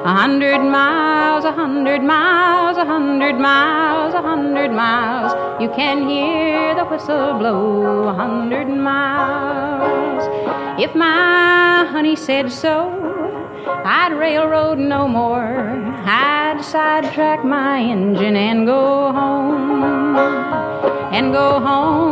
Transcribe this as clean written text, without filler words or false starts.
100 miles, 100 miles, 100 miles, 100 miles. You can hear the whistle blow 100 miles. If my honey said so, I'd railroad no more. I'd sidetrack my engine and go home. And go home